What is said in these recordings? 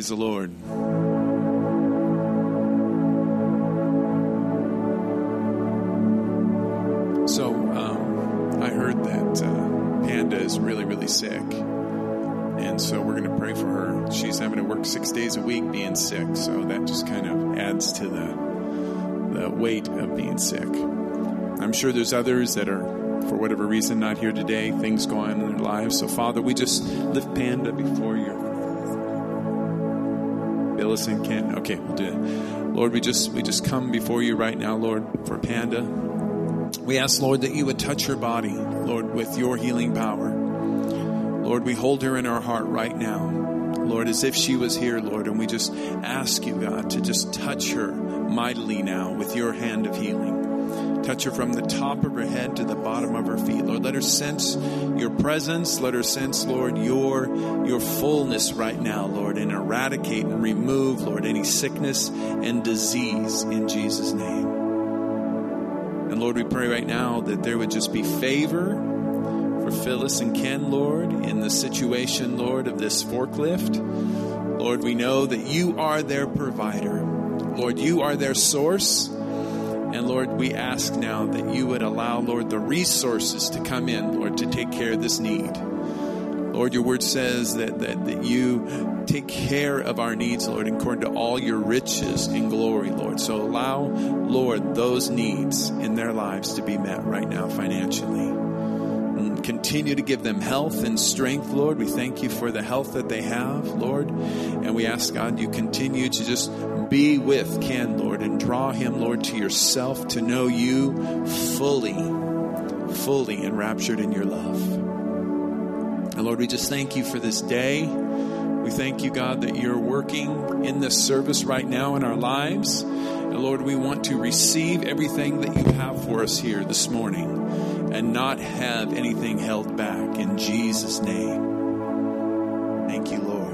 Praise the Lord. So, I heard that Panda is really, really sick. And so we're going to pray for her. She's having to work 6 days a week being sick. So that just kind of adds to the weight of being sick. I'm sure there's others that are, for whatever reason, not here today. Things go on in their lives. So, Father, we just lift Panda before you. Billis and Kent. Okay, we'll do it. Lord, we just come before you right now, Lord, for Panda. We ask, Lord, that you would touch her body, Lord, with your healing power. Lord, we hold her in our heart right now, Lord, as if she was here, Lord, and we just ask you, God, to just touch her mightily now with your hand of healing. Touch her from the top of her head to the bottom of her feet. Lord, let her sense your presence. Let her sense, Lord, your fullness right now, Lord, and eradicate and remove, Lord, any sickness and disease in Jesus' name. And Lord, we pray right now that there would just be favor for Phyllis and Ken, Lord, in the situation, Lord, of this forklift. Lord, we know that you are their provider. Lord, you are their source. And Lord, we ask now that you would allow, Lord, the resources to come in, Lord, to take care of this need. Lord, your word says that you take care of our needs, Lord, according to all your riches and glory, Lord. So allow, Lord, those needs in their lives to be met right now financially. And continue to give them health and strength, Lord. We thank you for the health that they have, Lord. And we ask, God, you continue to just be with Ken, Lord, and draw him, Lord, to yourself, to know you fully enraptured in your love. And Lord, we just thank you for this day. We thank you, God, that you're working in this service right now in our lives. And Lord, we want to receive everything that you have for us here this morning and not have anything held back. In Jesus' name. Thank you, Lord.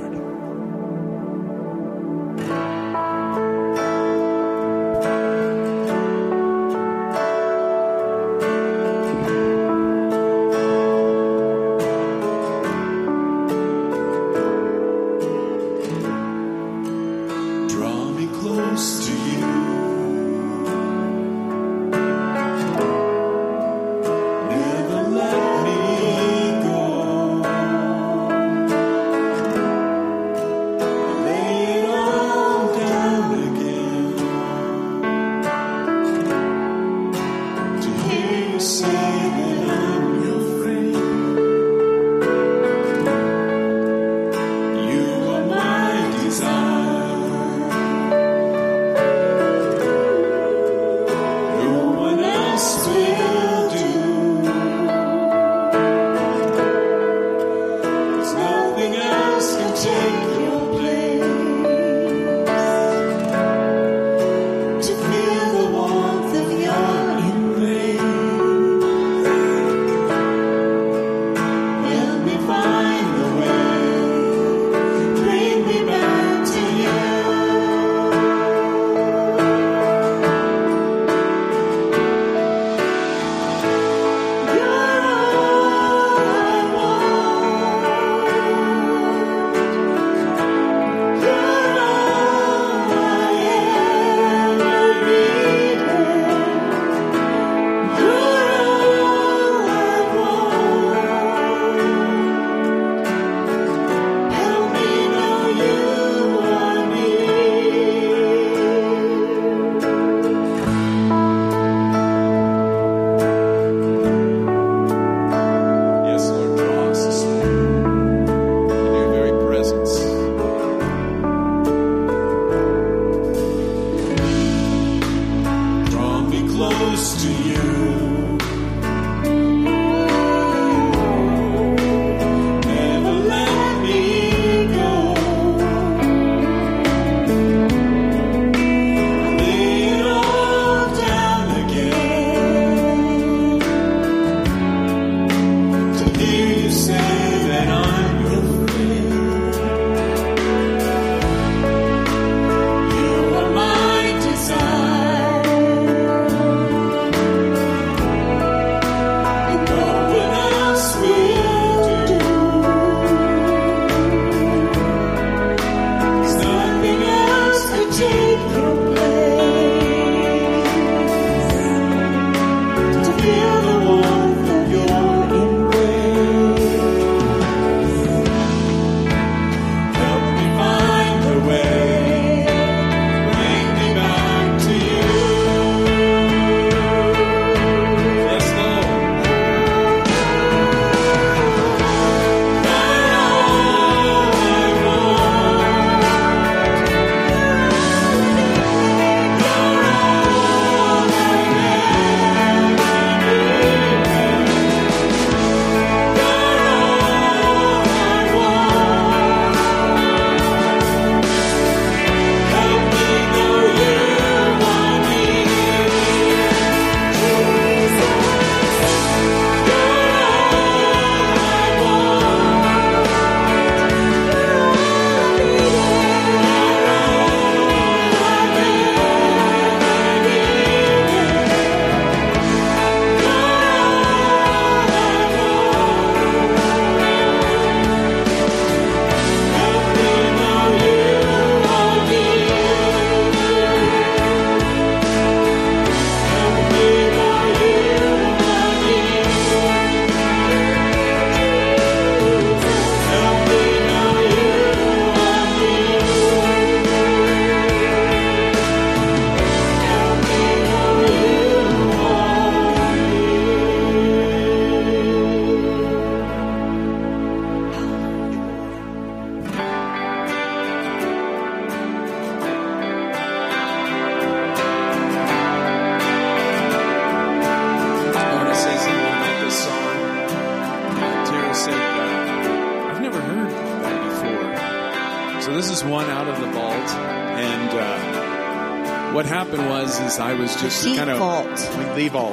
what happened is I was just kind of the vault,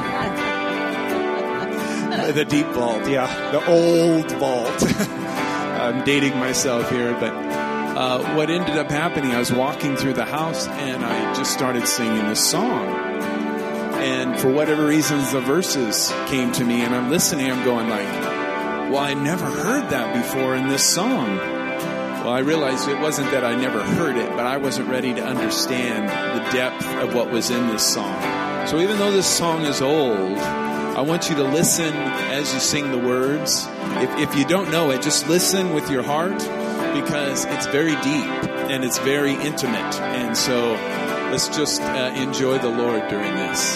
yeah, the deep vault, yeah, the old vault. I'm dating myself here, but what ended up happening, I was walking through the house and I just started singing this song. And for whatever reasons, the verses came to me, and I'm listening. I'm going like, well, I never heard that before in this song. Well, I realized it wasn't that I never heard it, but I wasn't ready to understand the depth of what was in this song. So even though this song is old, I want you to listen as you sing the words. If you don't know it, just listen with your heart, because it's very deep and it's very intimate. And so let's just enjoy the Lord during this.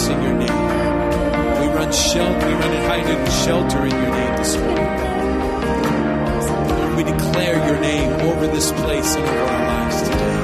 us in your name. We run and hide in shelter in your name this morning. Lord, we declare your name over this place and over our lives today.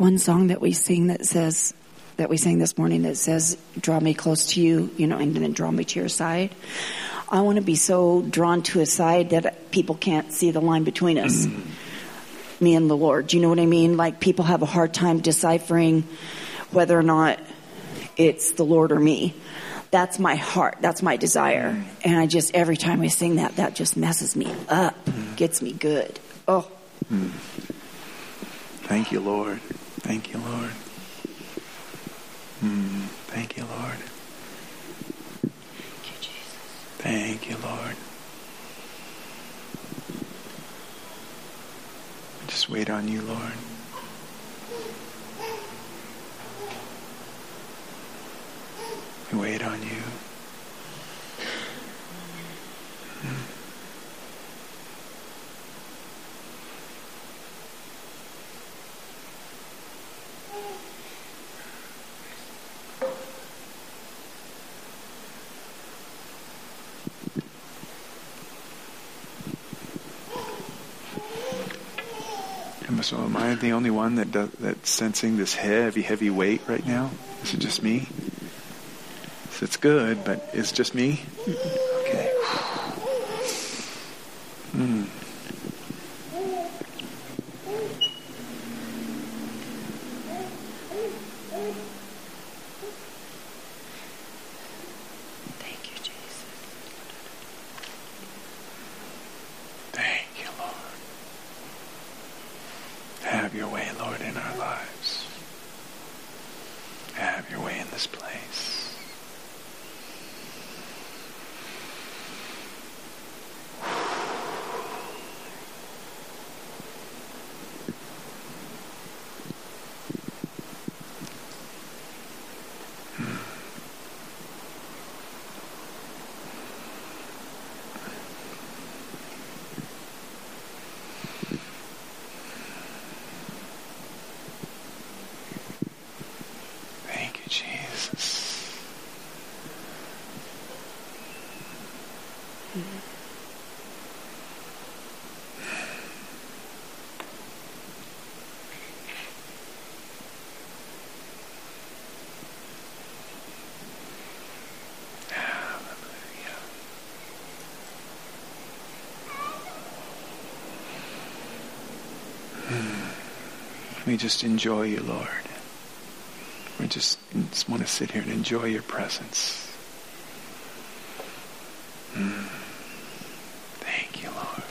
one song that we sing that we sang this morning that says, draw me close to you, and then draw me to your side. I want to be so drawn to his side that people can't see the line between us, me and the Lord. Do you know what I mean? Like, people have a hard time deciphering whether or not it's the Lord or me. That's my heart. That's my desire. And every time I sing that just messes me up, gets me good. Oh. Thank you, Lord. Thank you, Lord. Thank you, Lord. Thank you, Jesus. Thank you, Lord. I just wait on you, Lord. We wait on you. So am I the only one that's sensing this heavy weight right now? Is it just me? So it's good, but it's just me? Okay. Thank you, Jesus. Thank you, Lord. Have your way, Lord, in our lives. Have your way in this place. Jesus. We just enjoy you, Lord. We just want to sit here and enjoy your presence. Thank you, Lord.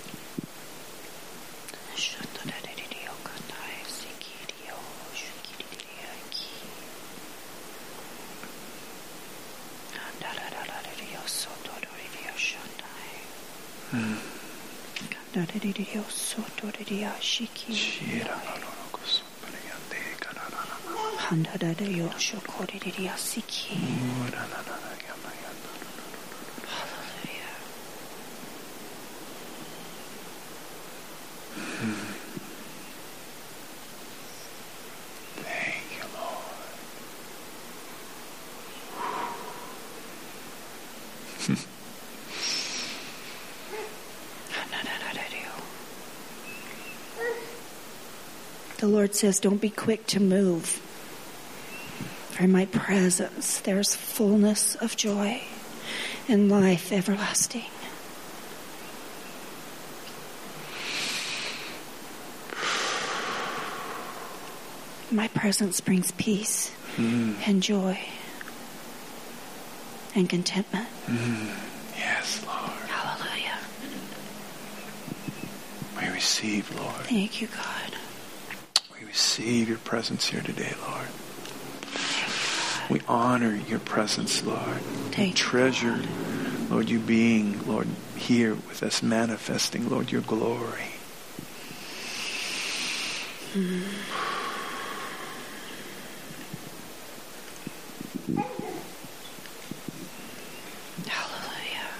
The Lord says, don't be quick to move. For in my presence, there's fullness of joy and life everlasting. My presence brings peace and joy and contentment. Yes, Lord. Hallelujah. We receive, Lord. Thank you, God. Receive your presence here today, Lord. We honor your presence, Lord. We treasure, Lord, you being, Lord, here with us, manifesting, Lord, your glory. Hallelujah.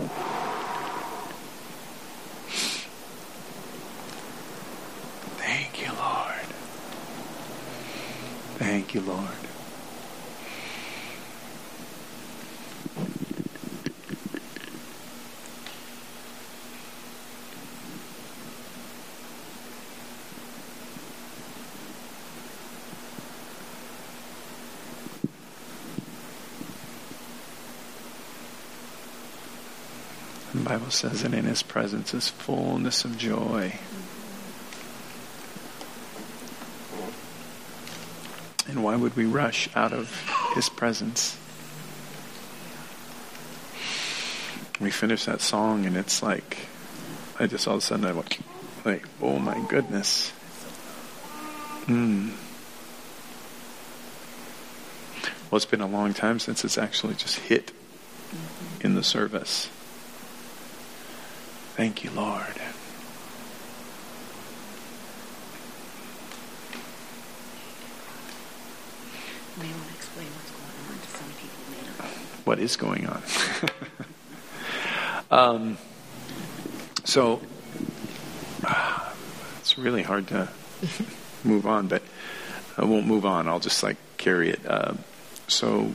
Thank Thank you, Lord. The Bible says that in His presence is fullness of joy. And why would we rush out of His presence? We finish that song and it's like, I just all of a sudden I went, like, oh my goodness. Well, it's been a long time since it's actually just hit in the service. Thank you, Lord. You may want to explain what's going on to some people. May not. What is going on? So it's really hard to move on, but I won't move on. I'll just like carry it. Do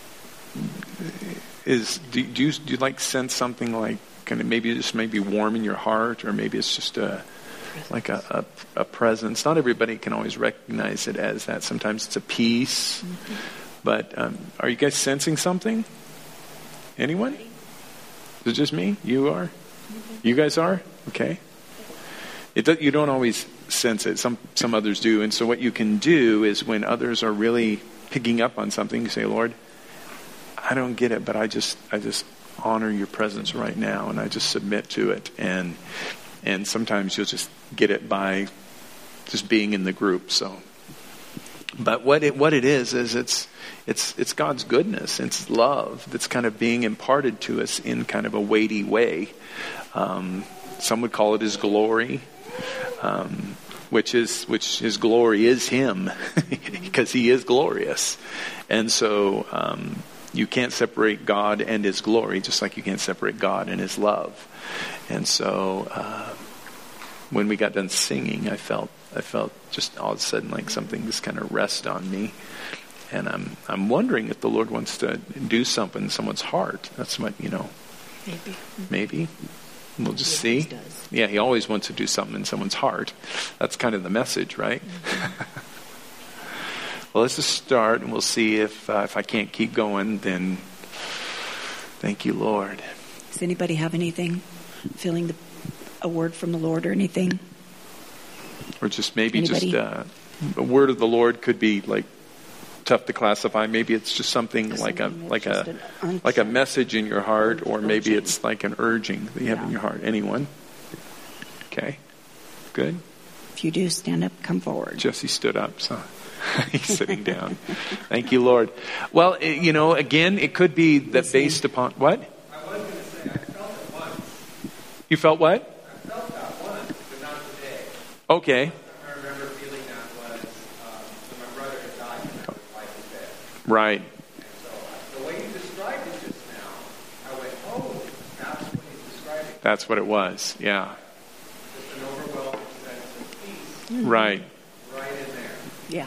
you like sense something like kind of maybe warm in your heart, or maybe it's just a presence? Not everybody can always recognize it as that. Sometimes it's a peace. But are you guys sensing something? Anyone? Is it just me? You are? You guys are? Okay. You don't always sense it. Some others do. And so what you can do is when others are really picking up on something, you say, Lord, I don't get it, but I just honor your presence right now, and I just submit to it. And sometimes you'll just get it by just being in the group. So, but what it is it's God's goodness, it's love that's kind of being imparted to us in kind of a weighty way. Some would call it His glory, which His glory is Him, because He is glorious, and so. You can't separate God and His glory, just like you can't separate God and His love. And so, when we got done singing, I felt just all of a sudden like something just kind of rest on me. And I'm wondering if the Lord wants to do something in someone's heart. That's what, Maybe. We'll just see. Does. Yeah, He always wants to do something in someone's heart. That's kind of the message, right? Well, let's just start, and we'll see if I can't keep going, then thank you, Lord. Does anybody have anything? Feeling a word from the Lord or anything? Or just maybe Anybody? just a word of the Lord could be like tough to classify. Maybe it's just something like a message in your heart, or maybe it's like an urging that you have in your heart. Anyone? Okay, good. If you do, stand up, come forward. Jesse stood up, so he's sitting down. Thank you, Lord. Well, again, it could be that based upon what? I was going to say, I felt it once. You felt what? I felt that once, but not today. Okay. I remember feeling that was when my brother had died and I was like his dead. Right. And so the way you described it just now, I went, oh, that's what he's describing. That's what it was. Yeah. Just an overwhelming sense of peace. Right. Right in there. Yeah.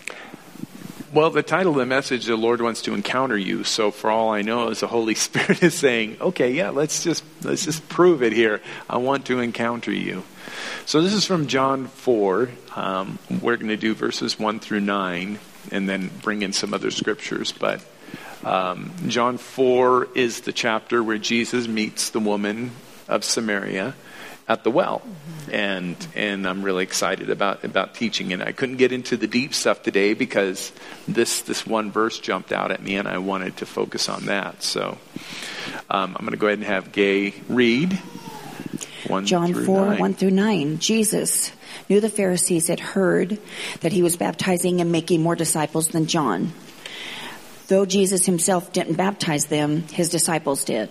Well, the title of the message, the Lord wants to encounter you. So for all I know, is the Holy Spirit is saying, okay, yeah, let's just prove it here. I want to encounter you. So this is from John 4. We're going to do verses 1 through 9 and then bring in some other scriptures. But John 4 is the chapter where Jesus meets the woman of Samaria at the well. And I'm really excited about teaching it. I couldn't get into the deep stuff today because this one verse jumped out at me and I wanted to focus on that. So I'm going to go ahead and have Gay read John 4, 1 through 9. Jesus knew the Pharisees had heard that he was baptizing and making more disciples than John. Though Jesus himself didn't baptize them, his disciples did.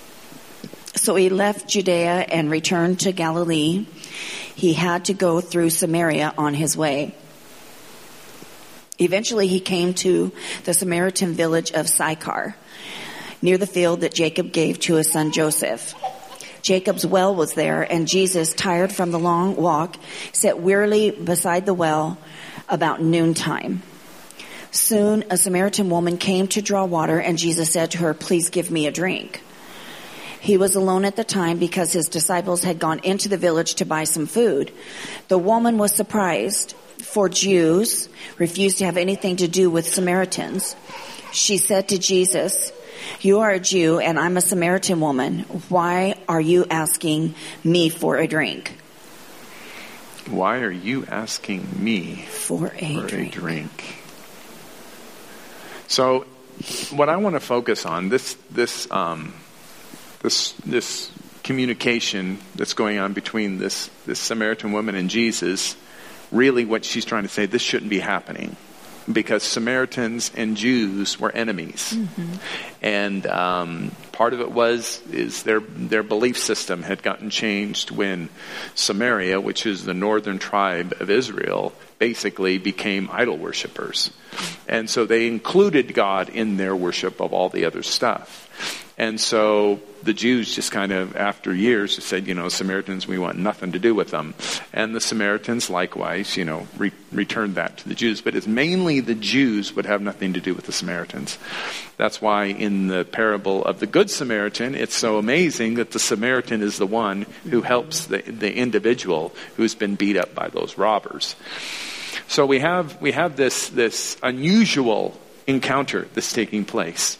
So he left Judea and returned to Galilee. He had to go through Samaria on his way. Eventually he came to the Samaritan village of Sychar, near the field that Jacob gave to his son Joseph. Jacob's well was there, and Jesus, tired from the long walk, sat wearily beside the well about noontime. Soon a Samaritan woman came to draw water, and Jesus said to her, "Please give me a drink." He was alone at the time because his disciples had gone into the village to buy some food. The woman was surprised, for Jews refused to have anything to do with Samaritans. She said to Jesus, "You are a Jew and I'm a Samaritan woman. Why are you asking me for a drink?" Why are you asking me For a drink. So, what I want to focus on this communication that's going on between this Samaritan woman and Jesus. Really, what she's trying to say, this shouldn't be happening, because Samaritans and Jews were enemies. And part of it is their belief system had gotten changed when Samaria, which is the northern tribe of Israel, basically became idol worshipers. And so they included God in their worship of all the other stuff. And so the Jews just kind of, after years, said, Samaritans, we want nothing to do with them. And the Samaritans likewise, returned that to the Jews. But it's mainly the Jews would have nothing to do with the Samaritans. That's why in the parable of the Good Samaritan, it's so amazing that the Samaritan is the one who helps the individual who's been beat up by those robbers. So we have this unusual encounter that's taking place.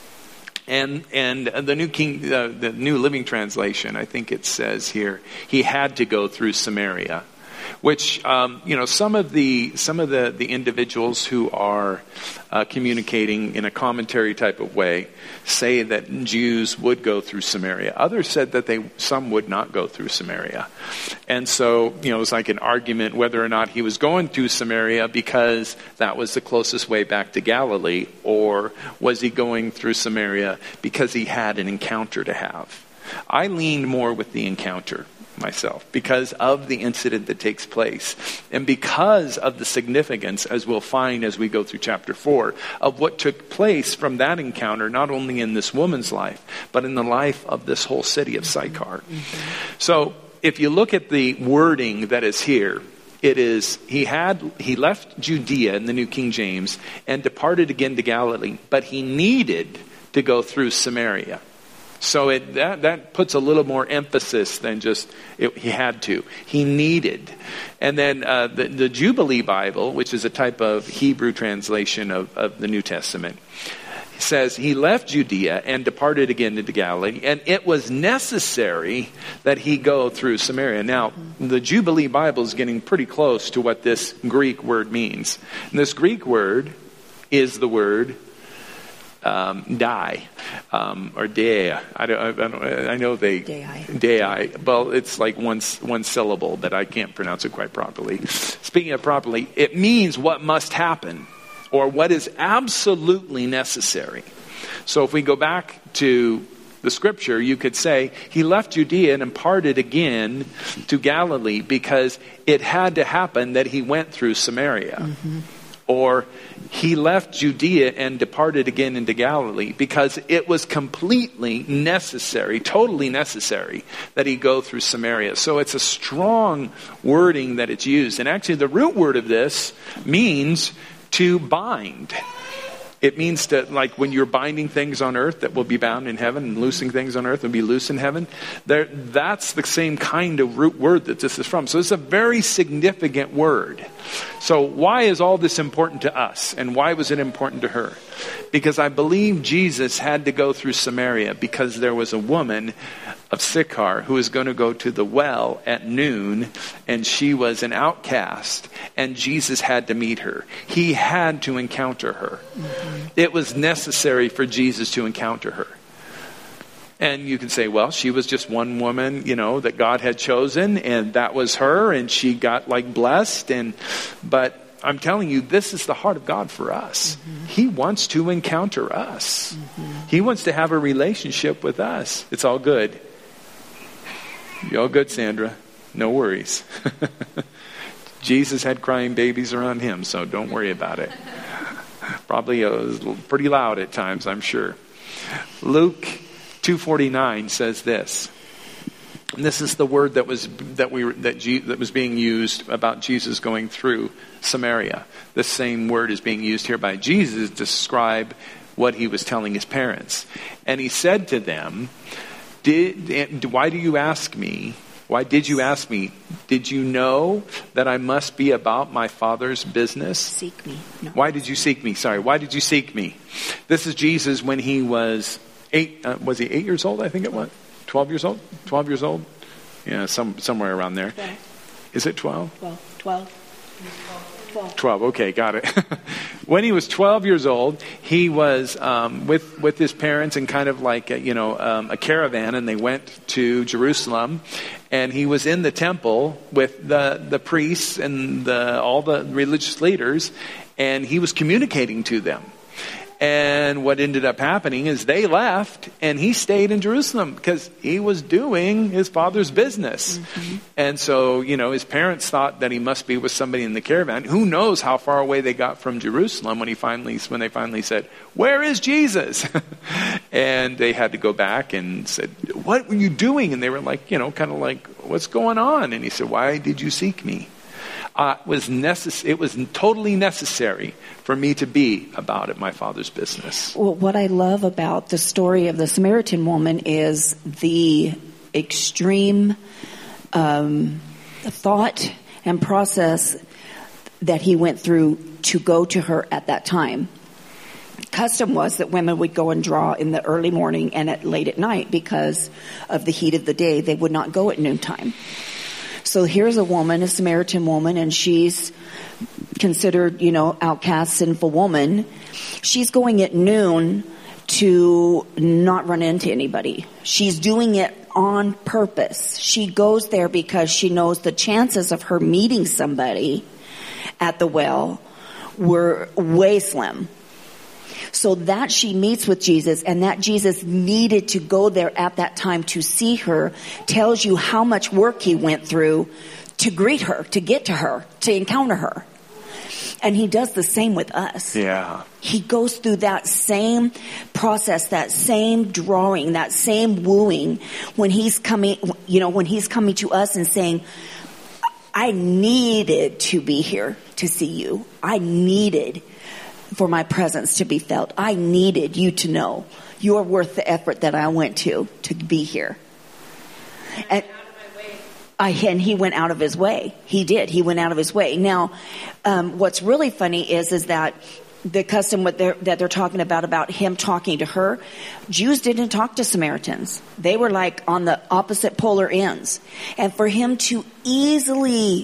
And the New Living Translation, I think it says here, he had to go through Samaria, which some of the individuals who are communicating in a commentary type of way say that Jews would go through Samaria. Others said that some would not go through Samaria. And so, it was like an argument whether or not he was going through Samaria because that was the closest way back to Galilee, or was he going through Samaria because he had an encounter to have. I leaned more with the encounter myself because of the incident that takes place, and because of the significance, as we'll find as we go through chapter 4, of what took place from that encounter, not only in this woman's life, but in the life of this whole city of Sychar. So if you look at the wording that is here, it is, he left Judea in the New King James and departed again to Galilee, but he needed to go through Samaria. So that puts a little more emphasis than just he had to. He needed. And then the Jubilee Bible, which is a type of Hebrew translation of the New Testament, says he left Judea and departed again into Galilee, and it was necessary that he go through Samaria. Now, the Jubilee Bible is getting pretty close to what this Greek word means. And this Greek word is the word die, or dei. I know they dei. Well, it's like one syllable, but I can't pronounce it quite properly. Speaking of properly, it means what must happen, or what is absolutely necessary. So if we go back to the scripture, you could say he left Judea and departed again to Galilee because it had to happen that he went through Samaria. Or he left Judea and departed again into Galilee because it was completely necessary, totally necessary, that he go through Samaria. So it's a strong wording that it's used. And actually the root word of this means to bind. It means to, like when you're binding things on earth that will be bound in heaven, and loosing things on earth will be loose in heaven. That's the same kind of root word that this is from. So it's a very significant word. So why is all this important to us? And why was it important to her? Because I believe Jesus had to go through Samaria because there was a woman of Sychar who was going to go to the well at noon, and she was an outcast, and Jesus had to meet her. He had to encounter her. It was necessary for Jesus to encounter her. And you can say, well, she was just one woman, that God had chosen, and that was her, and she got blessed. But I'm telling you, this is the heart of God for us. He wants to encounter us. He wants to have a relationship with us. It's all good. You all good, Sandra? No worries. Jesus had crying babies around him, so don't worry about it. Probably it was pretty loud at times, I'm sure. Luke 2:49 says this. This is the word that was being used about Jesus going through Samaria. The same word is being used here by Jesus to describe what he was telling his parents. And he said to them, why do you ask me? Why did you ask me? Did you know that I must be about my Father's business? Seek me. No. Why did you seek me? Sorry, why did you seek me? This is Jesus when he was 8. Was he 8 years old? I think it was 12 years old. 12 years old. Yeah, somewhere around there. 12. Is it 12? 12. 12. Okay, got it. When he was 12 years old, he was with his parents in kind of like a caravan, and they went to Jerusalem. And he was in the temple with the priests and all the religious leaders, and he was communicating to them. And what ended up happening is they left, and he stayed in Jerusalem because he was doing his Father's business. Mm-hmm. And so, his parents thought that he must be with somebody in the caravan. Who knows how far away they got from Jerusalem when they finally said, "Where is Jesus?" And they had to go back and said, "What were you doing?" And they were like, kind of like, "What's going on?" And he said, "Why did you seek me?" It was totally necessary for me to be about it, my Father's business. Well, what I love about the story of the Samaritan woman is the extreme thought and process that he went through to go to her at that time. Custom was that women would go and draw in the early morning and late at night because of the heat of the day. They would not go at noontime. So here's a woman, a Samaritan woman, and she's considered, outcast, sinful woman. She's going at noon to not run into anybody. She's doing it on purpose. She goes there because she knows the chances of her meeting somebody at the well were way slim. So that she meets with Jesus, and that Jesus needed to go there at that time to see her, tells you how much work he went through to greet her, to get to her, to encounter her. And he does the same with us. Yeah. He goes through that same process, that same drawing, that same wooing when he's coming, when he's coming to us and saying, I needed to be here to see you. I needed for my presence to be felt. I needed you to know you're worth the effort that I went to be here. And he went out of his way. He did. He went out of his way. Now, what's really funny is that the custom that they're talking about him talking to her, Jews didn't talk to Samaritans. They were like on the opposite polar ends. And for him to easily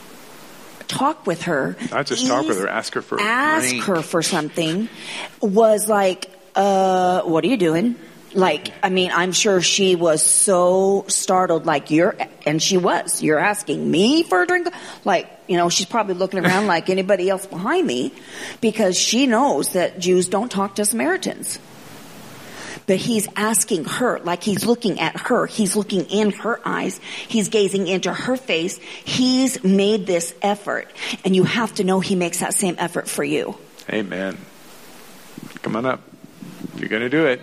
talk with her, not just talk with her, ask her for something, was like, what are you doing? Like, I mean, I'm sure she was so startled, like, you're asking me for a drink? Like, she's probably looking around like anybody else behind me, because she knows that Jews don't talk to Samaritans. But he's asking her, like he's looking at her. He's looking in her eyes. He's gazing into her face. He's made this effort. And you have to know he makes that same effort for you. Amen. Come on up. You're going to do it.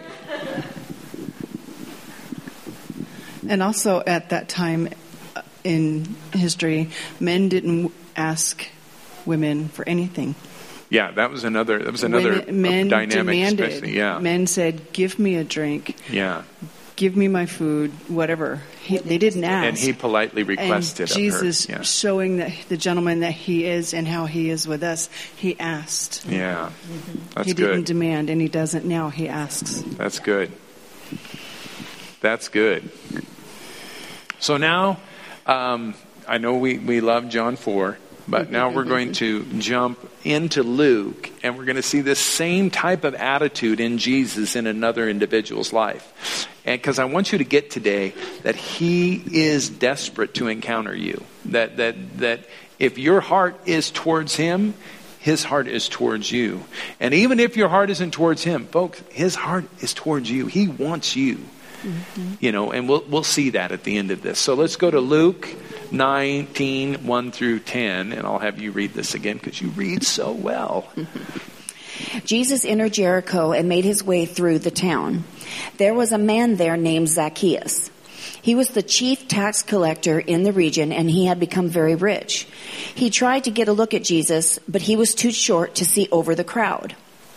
And also at that time in history, men didn't ask women for anything. Yeah, that was another men dynamic. Demanded. Yeah. Men said, "Give me a drink. Yeah. Give me my food, whatever." They didn't ask. And he politely requested and Jesus, of her. Yeah. Showing that the gentleman that he is and how he is with us, he asked. Yeah, that's he good. Didn't demand, and he doesn't now. He asks. That's good. That's good. So now, I know we love John 4, but now we're going to jump into Luke, and we're going to see this same type of attitude in Jesus in another individual's life. And because I want you to get today that he is desperate to encounter you. That if your heart is towards him, his heart is towards you. And even if your heart isn't towards him, folks, his heart is towards you. He wants you. Mm-hmm. And we'll see that at the end of this. So let's go to Luke 19, 1 through 10, and I'll have you read this again because you read so well. Jesus entered Jericho and made his way through the town. There was a man there named Zacchaeus. He was the chief tax collector in the region, and he had become very rich. He tried to get a look at Jesus, but he was too short to see over the crowd.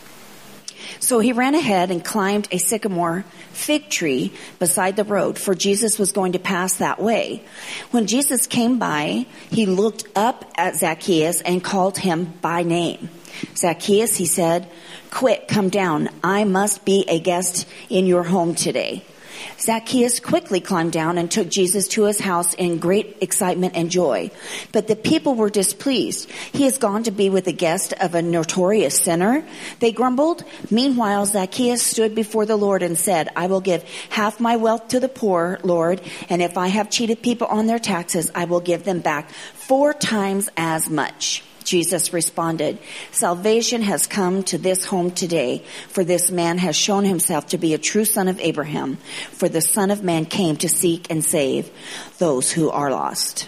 So he ran ahead and climbed a sycamore fig tree beside the road, for Jesus was going to pass that way. When Jesus came by, he looked up at Zacchaeus and called him by name. Zacchaeus, he said, "Quick, come down. I must be a guest in your home today." Zacchaeus quickly climbed down and took Jesus to his house in great excitement and joy. But the people were displeased. "He has gone to be with a guest of a notorious sinner," they grumbled. Meanwhile, Zacchaeus stood before the Lord and said, "I will give half my wealth to the poor, Lord, and if I have cheated people on their taxes, I will give them back 4 times as much." Jesus responded, "Salvation has come to this home today, for this man has shown himself to be a true son of Abraham. For the Son of Man came to seek and save those who are lost."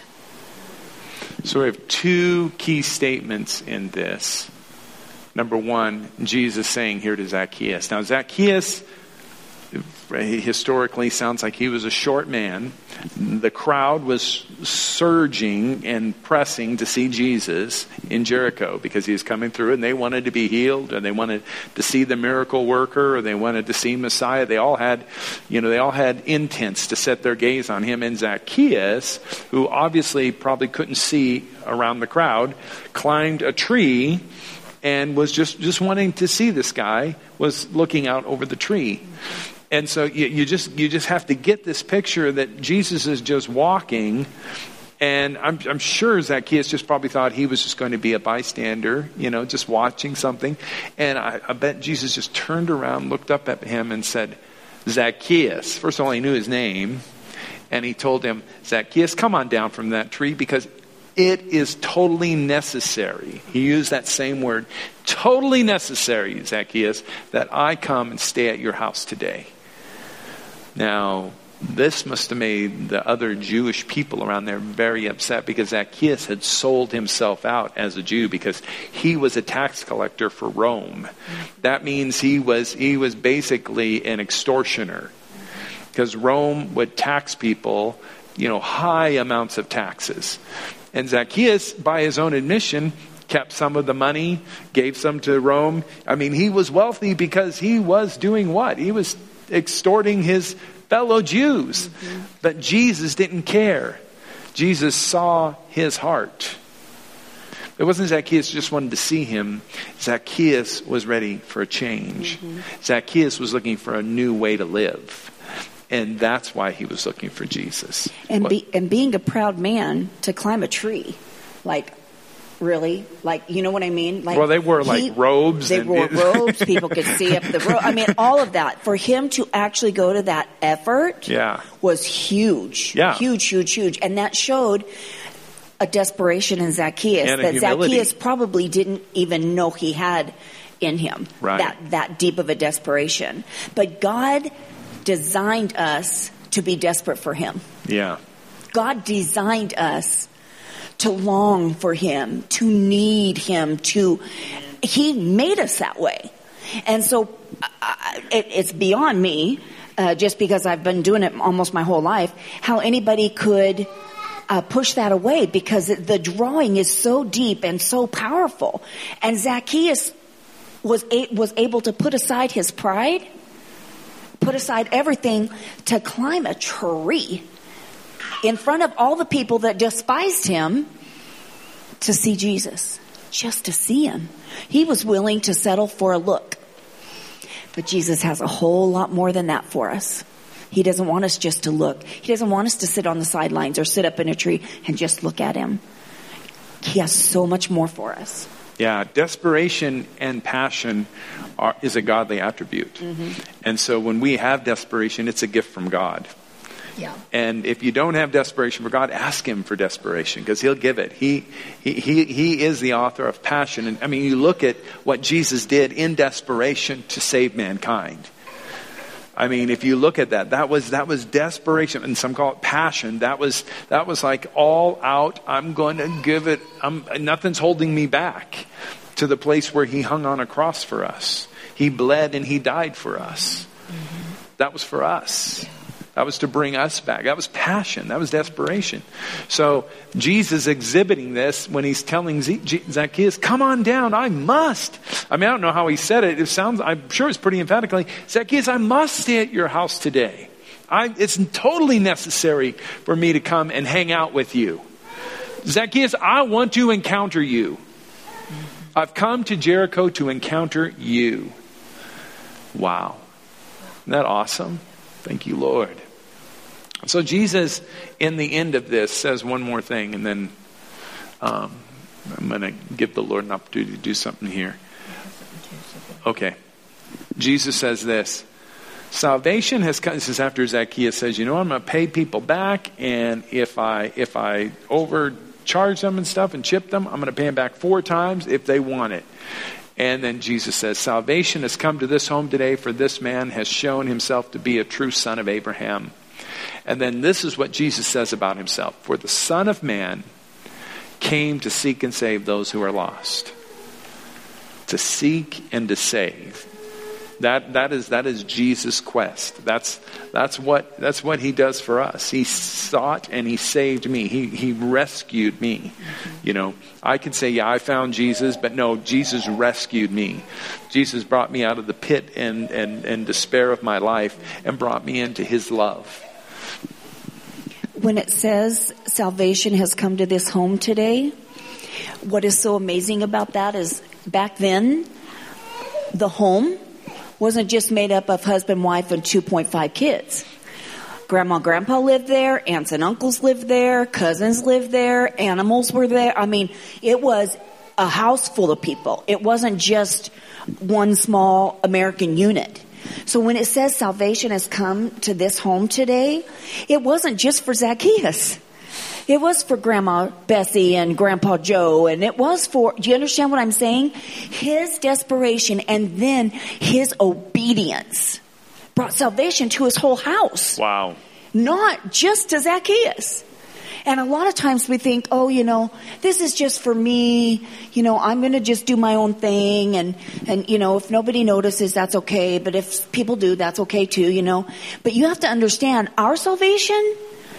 So we have 2 key statements in this. Number 1, Jesus saying here to Zacchaeus. Now Zacchaeus historically sounds like he was a short man. The crowd was surging and pressing to see Jesus in Jericho because he was coming through, and they wanted to be healed, and they wanted to see the miracle worker, or they wanted to see Messiah. They all had intents to set their gaze on him. And Zacchaeus, who obviously probably couldn't see around the crowd, climbed a tree and was just wanting to see this guy, was looking out over the tree. And so you just have to get this picture that Jesus is just walking, and I'm sure Zacchaeus just probably thought he was just going to be a bystander, just watching something. And I bet Jesus just turned around, looked up at him and said, "Zacchaeus." First of all, he knew his name, and he told him, "Zacchaeus, come on down from that tree, because it is totally necessary." He used that same word, totally necessary, Zacchaeus, that I come and stay at your house today. Now, this must have made the other Jewish people around there very upset, because Zacchaeus had sold himself out as a Jew because he was a tax collector for Rome. That means he was basically an extortioner, because Rome would tax people, high amounts of taxes. And Zacchaeus, by his own admission, kept some of the money, gave some to Rome. I mean, he was wealthy because he was doing what? He was extorting his fellow Jews. Mm-hmm. But Jesus didn't care. Jesus saw his heart. It wasn't Zacchaeus just wanted to see him. Zacchaeus was ready for a change. Mm-hmm. Zacchaeus was looking for a new way to live. And that's why he was looking for Jesus. And being a proud man to climb a tree, really? You know what I mean? Well, they wore robes. They wore robes. People could see up the road. I mean, all of that. For him to actually go to that effort was huge. Yeah. Huge. And that showed a desperation in Zacchaeus that Zacchaeus probably didn't even know he had in him. Right. That deep of a desperation. But God designed us to be desperate for him. Yeah. God designed us to long for him, to need him, he made us that way. And so it's beyond me, just because I've been doing it almost my whole life, how anybody could push that away, because the drawing is so deep and so powerful. And Zacchaeus was able to put aside his pride, put aside everything to climb a tree in front of all the people that despised him to see Jesus, just to see him. He was willing to settle for a look. But Jesus has a whole lot more than that for us. He doesn't want us just to look. He doesn't want us to sit on the sidelines or sit up in a tree and just look at him. He has so much more for us. Yeah, desperation and passion is a godly attribute. Mm-hmm. And so when we have desperation, it's a gift from God. Yeah. And if you don't have desperation for God, ask him for desperation, because he'll give it. He is the author of passion. And I mean, you look at what Jesus did in desperation to save mankind. I mean, if you look at that was desperation, and some call it passion. That was like all out. I'm going to give it. Nothing's holding me back, to the place where he hung on a cross for us. He bled and he died for us. Mm-hmm. That was for us. That was to bring us back. That was passion. That was desperation. So Jesus exhibiting this when he's telling Zacchaeus, come on down, I must. I mean, I don't know how he said it. I'm sure it's pretty emphatically, Zacchaeus, I must stay at your house today. It's totally necessary for me to come and hang out with you. Zacchaeus, I want to encounter you. I've come to Jericho to encounter you. Wow. Isn't that awesome? Thank you, Lord. So Jesus, in the end of this, says one more thing, and then I'm going to give the Lord an opportunity to do something here. Okay. Jesus says this. Salvation has come. This is after Zacchaeus says, I'm going to pay people back, and if I overcharge them and stuff and chip them, I'm going to pay them back 4 times if they want it. And then Jesus says, salvation has come to this home today, for this man has shown himself to be a true son of Abraham. And then this is what Jesus says about himself. For the Son of Man came to seek and save those who are lost. To seek and to save. That is Jesus' quest. That's what he does for us. He sought and he saved me. He rescued me. I could say, I found Jesus, but no, Jesus rescued me. Jesus brought me out of the pit and despair of my life and brought me into his love. When it says salvation has come to this home today, what is so amazing about that is back then, the home wasn't just made up of husband, wife, and 2.5 kids. Grandma and grandpa lived there, aunts and uncles lived there, cousins lived there, animals were there. I mean, it was a house full of people. It wasn't just one small American unit. So when it says salvation has come to this home today, it wasn't just for Zacchaeus. It was for Grandma Bessie and Grandpa Joe, and it was for, do you understand what I'm saying? His desperation and then his obedience brought salvation to his whole house. Wow. Not just to Zacchaeus. And a lot of times we think, this is just for me. I'm going to just do my own thing. And if nobody notices, that's okay. But if people do, that's okay too, But you have to understand, our salvation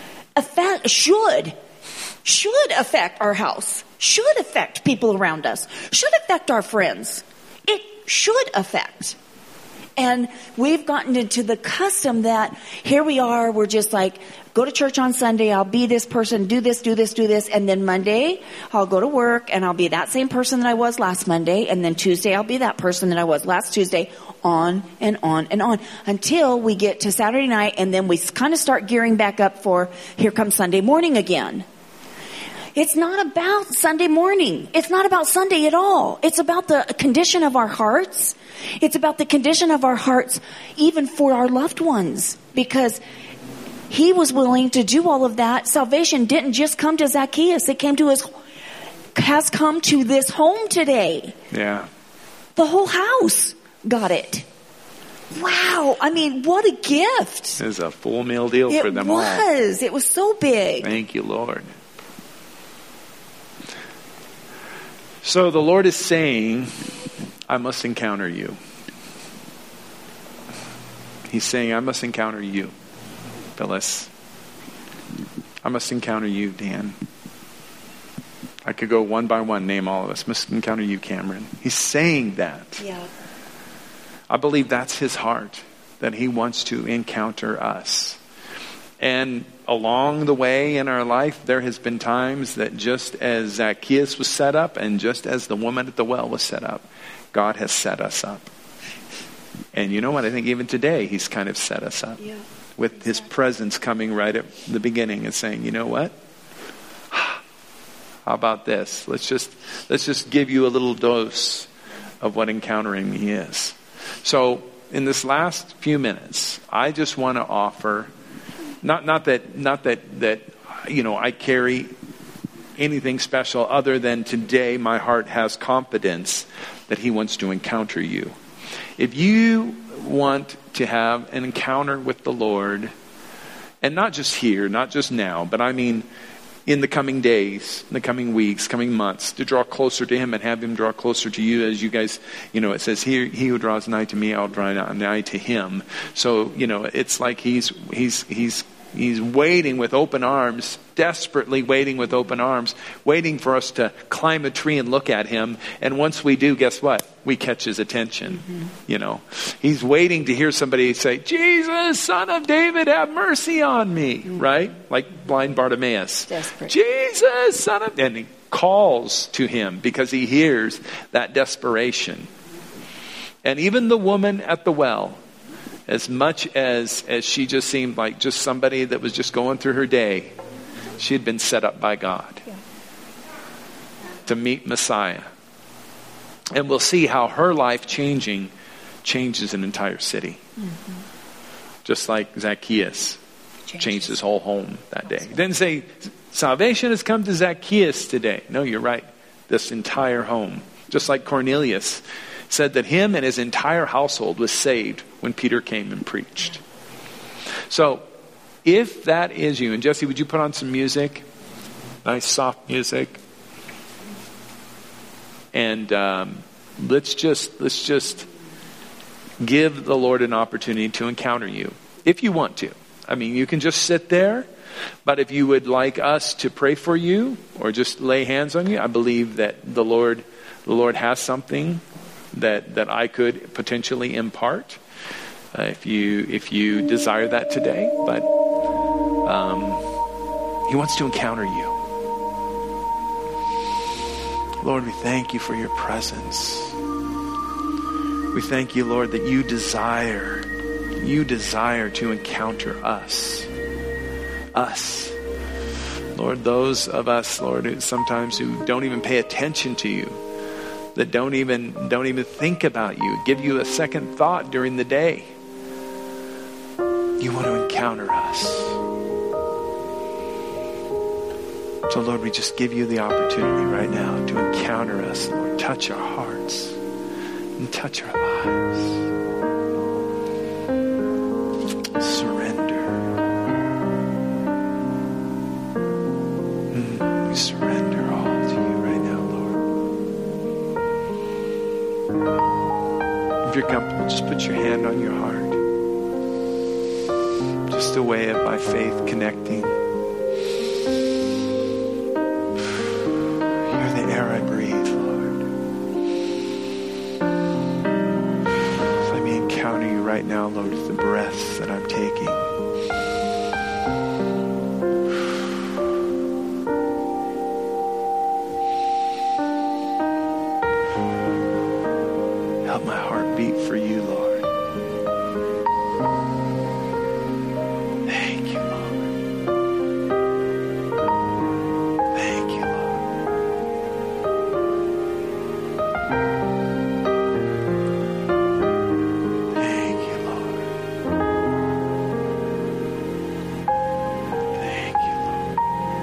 should affect our house, should affect people around us, should affect our friends. It should affect. And we've gotten into the custom that here we are, we're just like, go to church on Sunday, I'll be this person, do this, and then Monday I'll go to work and I'll be that same person that I was last Monday, and then Tuesday I'll be that person that I was last Tuesday, on and on and on, until we get to Saturday night, and then we kind of start gearing back up for here comes Sunday morning again. It's not about Sunday morning. It's not about Sunday at all. It's about the condition of our hearts. It's about the condition of our hearts even for our loved ones, because he was willing to do all of that. Salvation didn't just come to Zacchaeus. It has come to this home today. Yeah. The whole house got it. Wow. I mean, what a gift. It was a full meal deal for them all. It was so big. Thank you, Lord. So the Lord is saying, I must encounter you. He's saying, I must encounter you, Phyllis. I must encounter you, Dan. I could go one by one, name all of us. Must encounter you, Cameron. He's saying that. Yeah. I believe that's his heart, that he wants to encounter us. And along the way in our life, there has been times that just as Zacchaeus was set up and just as the woman at the well was set up, God has set us up. And you know what? I think even today he's kind of set us up with his presence coming right at the beginning and saying, you know what? How about this? Let's just give you a little dose of what encountering me is. So in this last few minutes, I just want to offer, not that I carry anything special other than today my heart has confidence that he wants to encounter you. If you want to have an encounter with the Lord, and not just here, not just now, but I mean in the coming days, in the coming weeks, coming months, to draw closer to him and have him draw closer to you. As you guys, it says here, he who draws nigh to me, I'll draw nigh to him. So, it's like he's waiting with open arms, desperately waiting with open arms, waiting for us to climb a tree and look at him. And once we do, guess what? We catch his attention. He's waiting to hear somebody say, Jesus, Son of David, have mercy on me. Right? Like blind Bartimaeus. Desperate. Jesus, Son of... And he calls to him because he hears that desperation. And even the woman at the well, as much as she just seemed like just somebody that was just going through her day, she had been set up by God to meet Messiah. And we'll see how her life changes an entire city. Just like Zacchaeus changed his whole home that day. It didn't say, salvation has come to Zacchaeus today. No, you're right. This entire home. Just like Cornelius said that him and his entire household was saved when Peter came and preached. So, if that is you, and Jesse, would you put on some music? Nice soft music. And let's just give the Lord an opportunity to encounter you, if you want to. I mean, you can just sit there, but if you would like us to pray for you or just lay hands on you, I believe that the Lord has something that I could potentially impart if you desire that today. But he wants to encounter you. Lord, we thank you for your presence. We thank you, Lord, that you desire to encounter us. Lord, those of us, Lord, who sometimes who don't even pay attention to you, that don't even think about you, give you a second thought during the day. You want to encounter us. So Lord, we just give you the opportunity right now to encounter us. Lord, touch our hearts and touch our lives. Surrender. We surrender all to you right now, Lord. If you're comfortable, just put your hand on your heart. Just a way of, by faith, connecting. You're the air I breathe, Lord. Let me encounter you right now, Lord, with the breaths that I'm taking. Help my heart beat for you, Lord. Thank you, Lord. Thank you, Lord. Thank you, Lord. Thank you, Lord.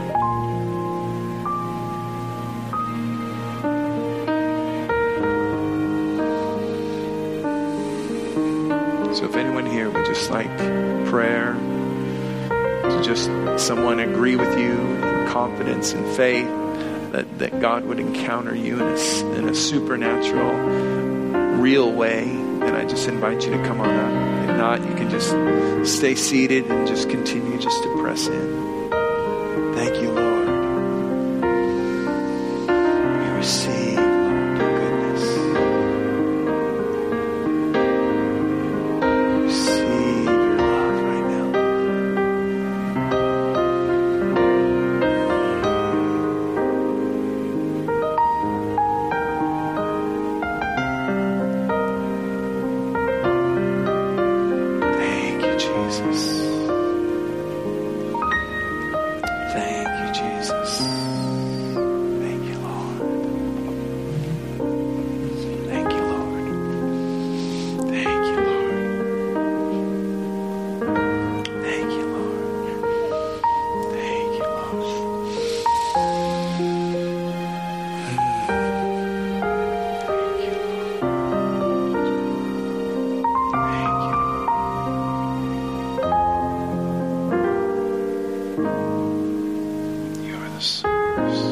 So if anyone here would just like prayer, to just someone agree with you in confidence and faith that God would encounter you in a supernatural, real way, then I just invite you to come on up. If not, you can just stay seated and just continue just to press in. Thank you, Lord. We receive, Lord, your goodness. Receive your love right now. Thank you, Jesus. Thank you, Jesus. Thank you, Lord. Thank you, Lord. Thank you, Lord. Thank you, Lord. Thank you, Lord. Thank you, Lord. Thank you. You are the the source.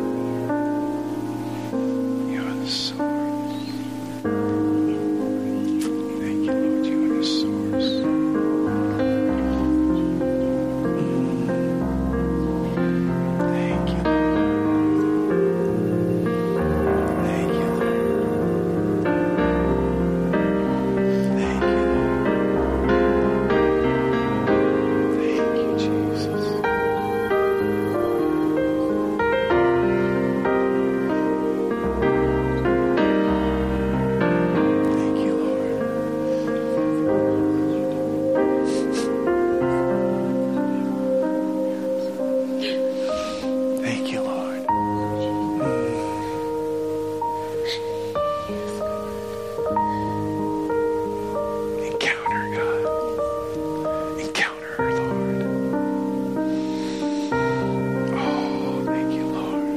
You are the source. Thank you, Lord. You are the source. Thank you, Lord. Thank you, Lord. Thank you, Lord. Thank you, Jesus. Thank you, Lord. Thank you, Lord. Encounter, God. Encounter her, Lord. Oh, thank you, Lord.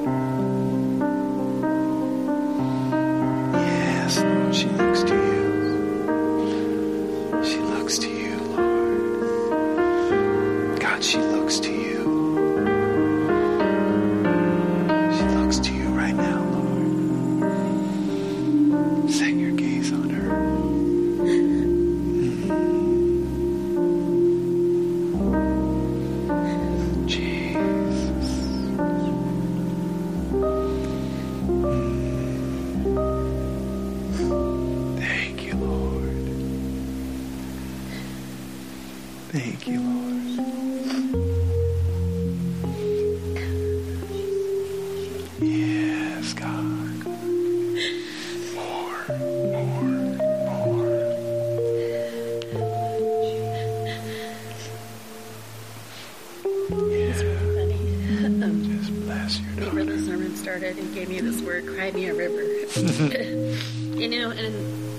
Yes, Lord, she looks to you. She looks to you, Lord. God, she looks to you. She looks to you right now, Lord. Set your gaze on her. Jesus. Thank you, Lord. Thank you, Lord. Yes, God. More. It's really funny. Just bless your Whenever daughter. the sermon started, he gave me this word, cry me a river. You know, and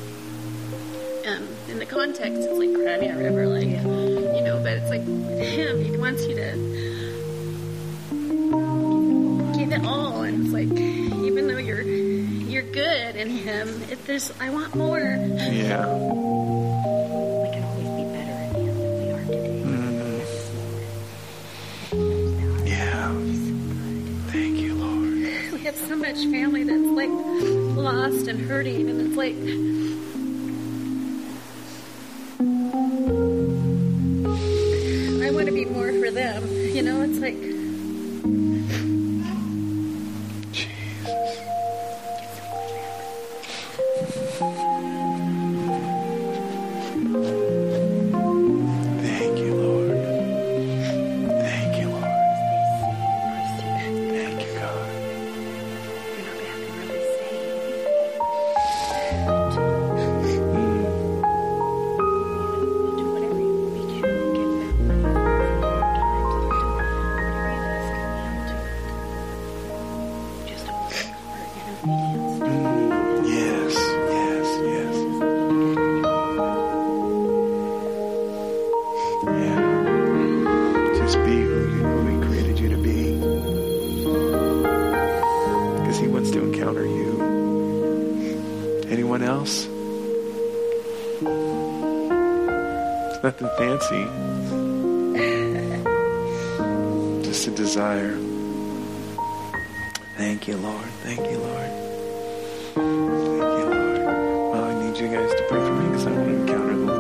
in the context, it's like, cry me a river, like, you know, but it's like, him, he wants you to give it all, and it's like, even though you're good in him, I want more. Yeah. We can always be better in Him than we are today. Yeah. Thank you, Lord. We have so much family that's like lost and hurting, and it's like, I want to be more for them. You know, it's like, Jesus. Thank you, Lord. Thank you, Lord. Thank you, God. You're not going to have to really say do whatever you need to give them just open your heart and obedience. Yes, yes, yes. Yeah. Just be who He created you to be. Because He wants to encounter you. Anyone else? It's nothing fancy. Just a desire. Thank you, Lord. Thank you, Lord. Thank you, Lord. Well, I need you guys to pray for me because I want to encounter the Lord.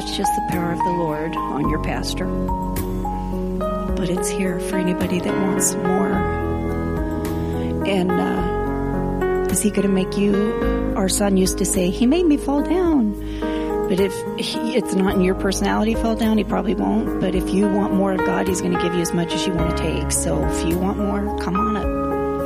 that's just the power of the Lord on your pastor. But it's here for anybody that wants more. And is he going to make you, our son used to say, he made me fall down. But if it's not in your personality fall down, he probably won't. But if you want more of God, he's going to give you as much as you want to take. So if you want more, come on up.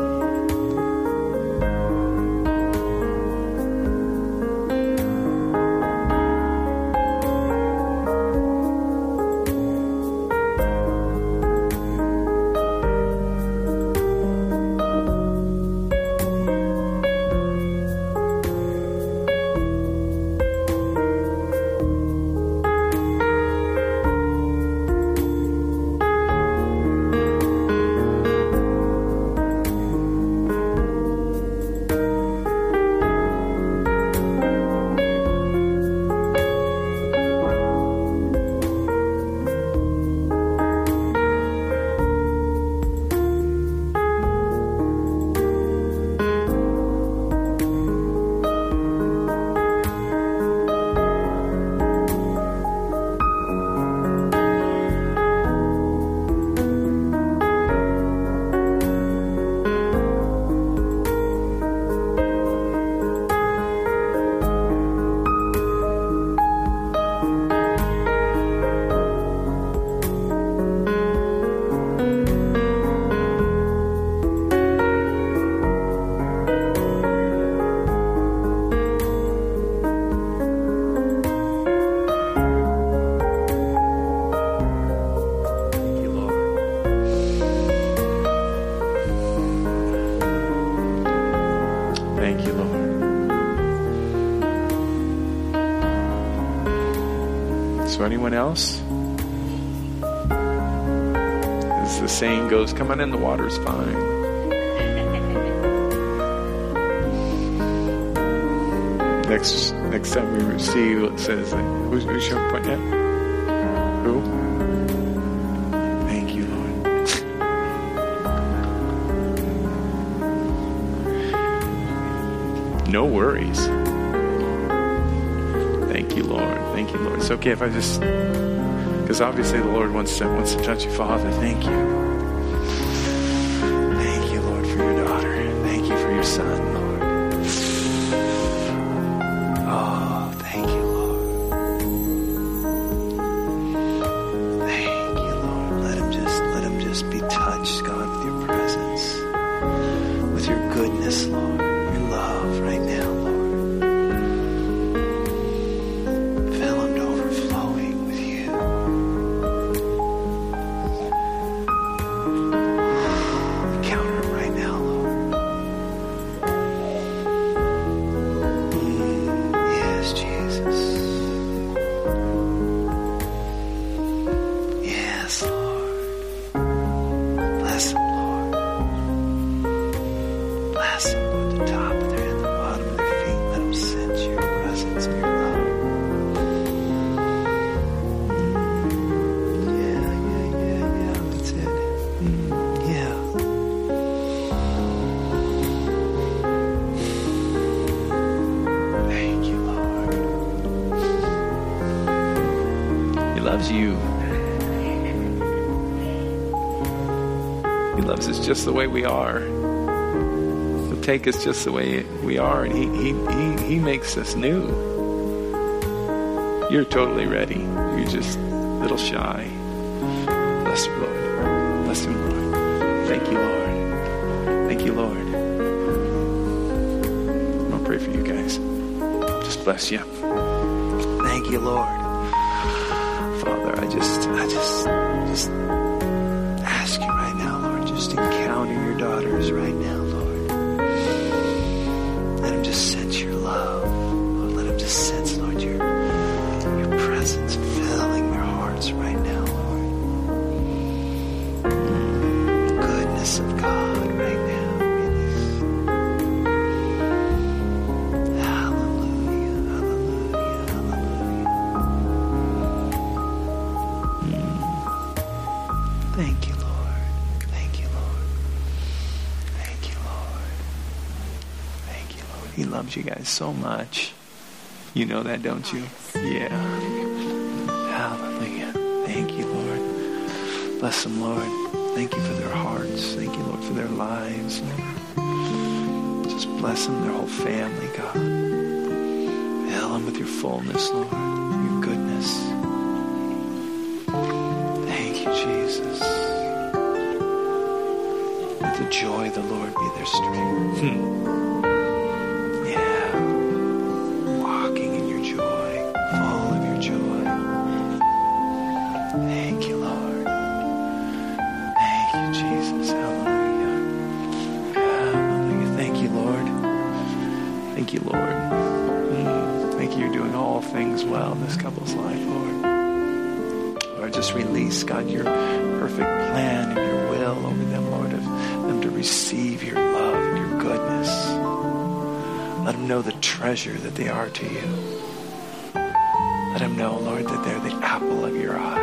So anyone else? As the saying goes, come on in, the water's fine. Next time we see what says, who's your point at? Who? Thank you, Lord. No worries. Thank you, Lord. Thank you, Lord. It's okay if I just, because obviously the Lord wants to touch you, Father. Thank you. Thank you, Lord, for your daughter. Thank you for your son, Lord. Oh, thank you, Lord. Thank you, Lord. Let him just be touched, God, with your presence, with your goodness, Lord, your love right now, Lord. Just the way we are. He'll take us just the way we are, and he makes us new. You're totally ready. You're just a little shy. Bless him, Lord. Bless him, Lord. Thank you, Lord. Thank you, Lord. I'll pray for you guys. Just bless you. Thank you, Lord. Father, I just ask you right now, Lord, just encounter your daughters right now, Lord. Let them just sense your love. Lord, let them just sense, Lord, your presence filling their hearts right now, Lord. The goodness of God right now. Hallelujah, hallelujah, hallelujah. Thank you, Lord. He loves you guys so much. You know that, don't you? Yeah. Bless them, Lord. Thank you for their hearts. Thank you, Lord, for their lives, Lord. Just bless them, their whole family, God. Fill them with your fullness, Lord, your goodness. Thank you, Jesus. Let the joy of the Lord be their strength. Yeah. Walking in your joy, full of your joy. Thank you, Lord. Thank you, Jesus. Hallelujah. Hallelujah. Thank you, Lord. Thank you, Lord. Thank you. You're doing all things well in this couple's life, Lord. Lord, just release, God, your perfect plan and your will over them, Lord, of them to receive your love and your goodness. Let them know the treasure that they are to you. Let them know, Lord, that they're the apple of your eye.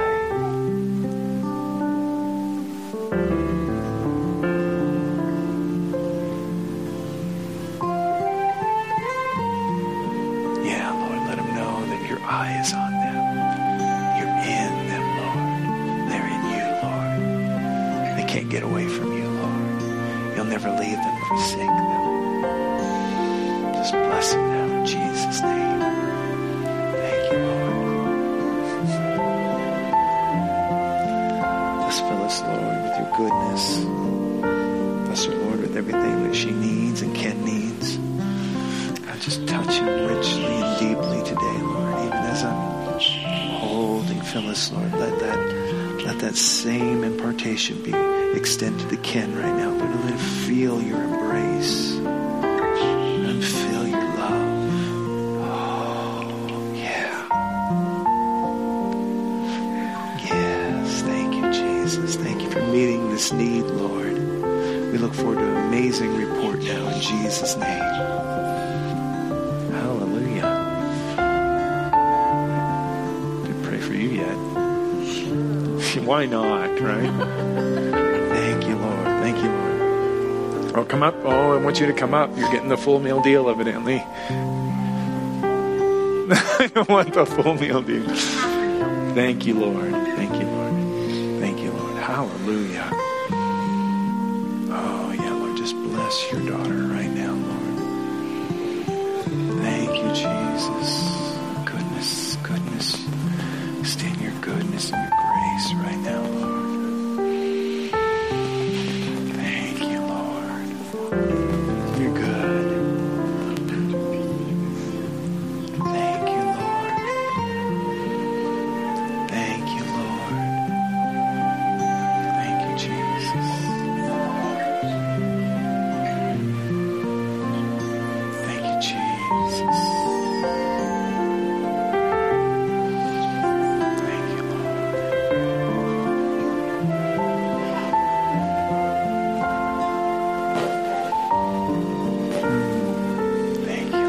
Yeah, Lord, let them know that your eye is on them. You're in them, Lord. They're in you, Lord. They can't get away from you, Lord. You'll never leave them or forsake them. Just bless them now in Jesus' name. Thank you, Lord. Just fill us, Lord, with your goodness. Bless her, Lord, with everything that she needs and Ken needs. God, just touch him richly and deeply today, Lord, even as I'm holding Phyllis, Lord. Let that same impartation be extended to Ken right now. Lord, let him feel your embrace. Let him feel your love. Oh, yeah. Yes, thank you, Jesus. Thank you for meeting this need, Lord. We look forward to an amazing report now in Jesus' name. Hallelujah. Didn't pray for you yet. Why not, right? Thank you, Lord. Thank you, Lord. Oh, come up. Oh, I want you to come up. You're getting the full meal deal, evidently. I don't want the full meal deal. Thank you, Lord. Thank you, Lord. Thank you, Lord. Hallelujah. Oh, yeah, Lord. Just bless your daughter right now, Lord. Thank you, Jesus. Goodness, goodness. Extend your goodness and your grace right now, Lord. Thank you, Lord. You're good. Thank you, Lord. Thank you, Lord. Thank you, Jesus. Thank you, Jesus. Thank you, Lord. Thank you.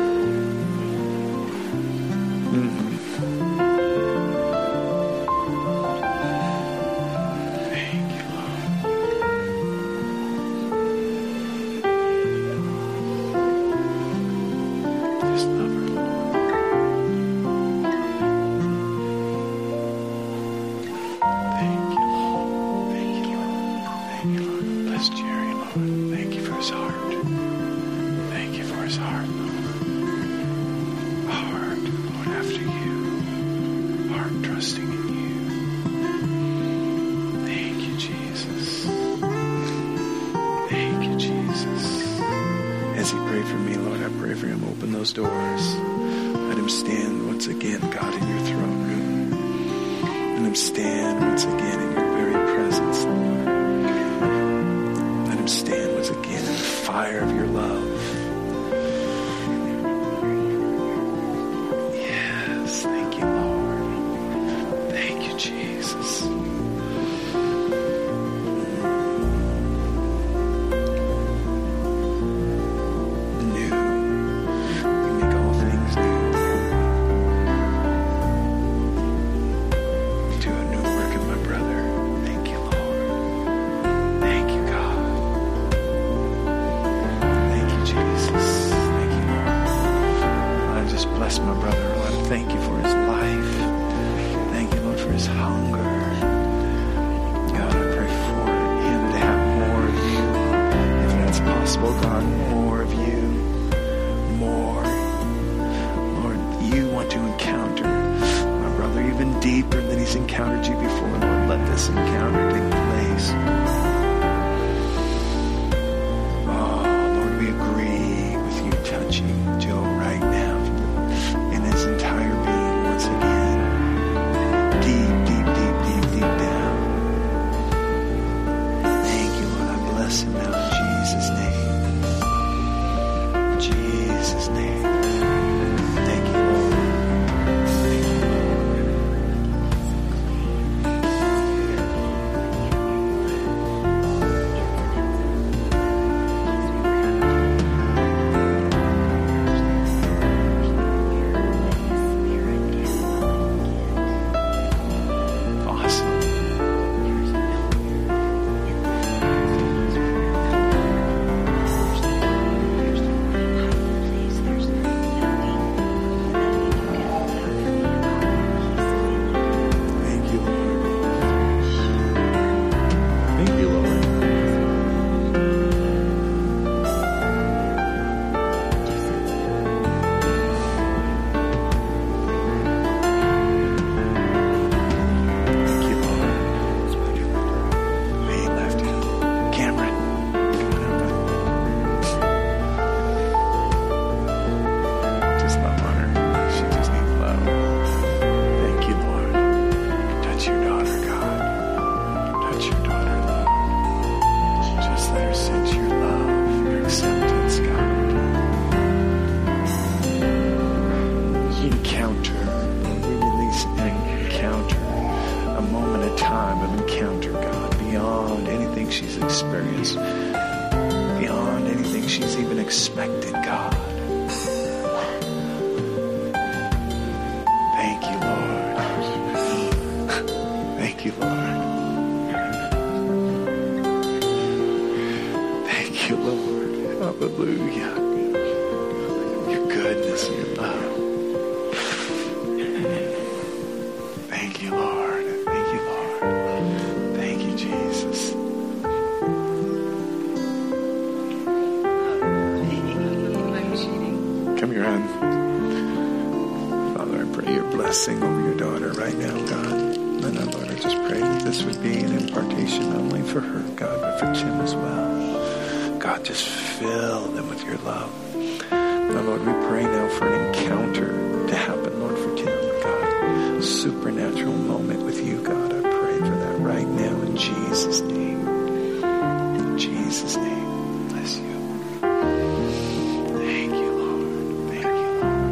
Thank you, Lord. Just love her, Lord. Thank you, Lord. Thank you, Lord. Thank you, Lord. Bless Jerry, Lord. Thank you for his heart. Thank you for his heart, Lord. Heart, Lord, after you. Heart trusting in you. Thank you, Jesus. Thank you, Jesus. As he prayed for me, Lord, I pray for him. Open those doors. Let him stand once again, God, in your throne room. Let him stand once again in your very presence, Lord. Let him stand once again in the fire of your love. Yes, thank you, Lord. Thank you, Jesus. New. You make all things new. Do a new work in my brother. Thank you, Lord. Thank you, God. Thank you, Jesus. Thank you, Lord. I just bless my brother, Lord. Thank you for his life. Thank you, Lord, for his hunger. God, I encountered you before, Lord, let this encounter take place. Oh, Lord, we agree with you touching Joe right now in his entire being once again. Deep, deep, deep, deep, deep down. Thank you, Lord. I bless him now in Jesus' name. In Jesus' name. Thank you, Lord. She's experienced, beyond anything she's even expected, God. Thank you, Lord. Thank you, Lord. Thank you, Lord. Hallelujah. Your goodness, your love. Thank you, Lord. Thank you, Lord. Thank you, Jesus. Come here, hon. Father, I pray your blessing over your daughter right now, God. And Lord, I just pray that this would be an impartation not only for her, God, but for Tim as well. God, just fill them with your love. Now, Lord, we pray now for an encounter to happen, Lord, for Tim, God. A supernatural moment with you, God. I pray for that right now in Jesus' name. In Jesus' name. Bless you. Thank you, Lord. Thank you, Lord.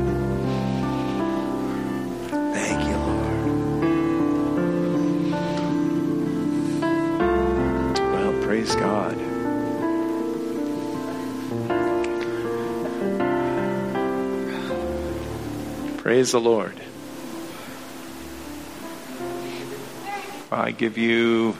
Thank you, Lord. Well, praise God. Praise the Lord. I give you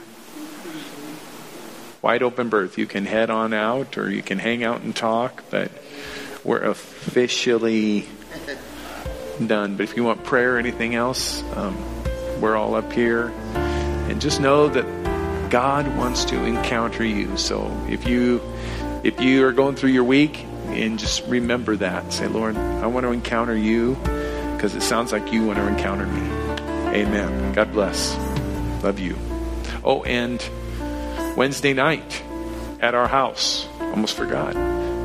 wide open berth. You can head on out or you can hang out and talk, but we're officially done. But if you want prayer or anything else, we're all up here. And just know that God wants to encounter you. So if you are going through your week, and just remember that. Say, Lord, I want to encounter you because it sounds like you want to encounter me. Amen. God bless. Love you. Oh, and Wednesday night at our house. Almost forgot.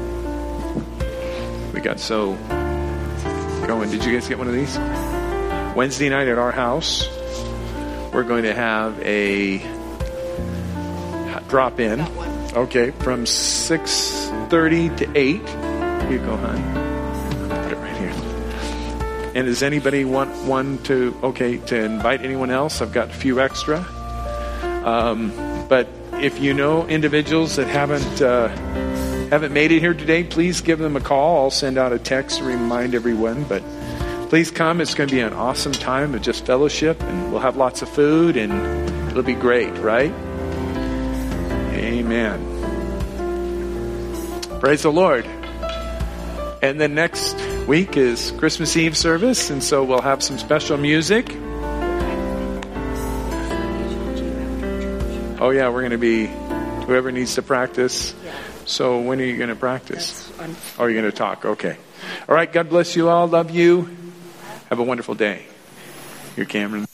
We got so going. Did you guys get one of these? Wednesday night at our house, we're going to have a drop-in. Okay, from 6:30 to 8. Here you go, hon. Put it right here. And does anybody want one to invite anyone else? I've got a few extra. But if you know individuals that haven't made it here today, please give them a call. I'll send out a text to remind everyone. But please come. It's going to be an awesome time of just fellowship, and we'll have lots of food, and it'll be great, right? Amen. Praise the Lord. And then next week is Christmas Eve service, and so we'll have some special music. Oh yeah, we're going to be whoever needs to practice. So when are you going to practice? Oh, you're going to talk. Okay. All right. God bless you all. Love you. Have a wonderful day. Here, Cameron.